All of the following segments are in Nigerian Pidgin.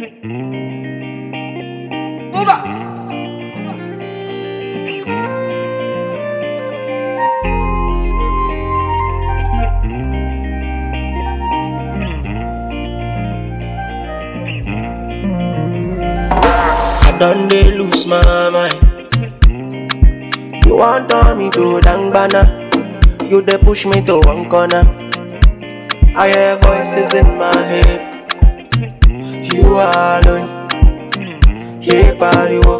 I done dey lose my mind. You want turn me to Dangbana, you dey push me to one corner. I hear voices in my head. You are alone, yeah, pariwo.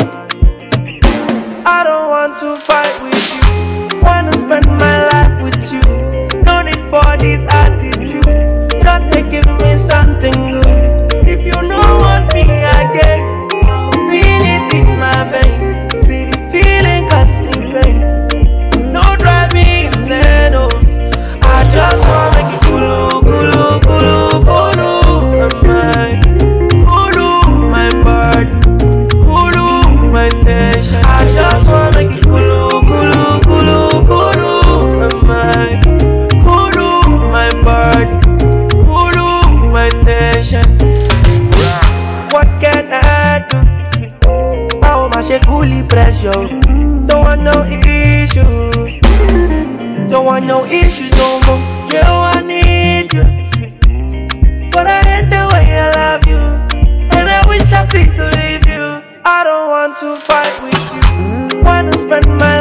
I don't want to fight with you, wanna spend my life with you. No need for this attitude, just say give me something good. If you don't want me again, feel it in my vein. See the feeling cause me pain. No drive me insane, no. I just wanna make it kulu, kulu, kulu, kulu, my mind. Kulu, my bird. Kulu, my nation. I just wanna make it kulu, kulu, kulu, kulu, my mind. Kulu, my bird. Kulu, my nation. What can I do? Oh, my shekuli pressure. Don't want no issues. Don't want no issues no more. Yeah, I need you, but I hate the way I love you, and I wish I fit to leave you. I don't want to fight with you, wanna spend my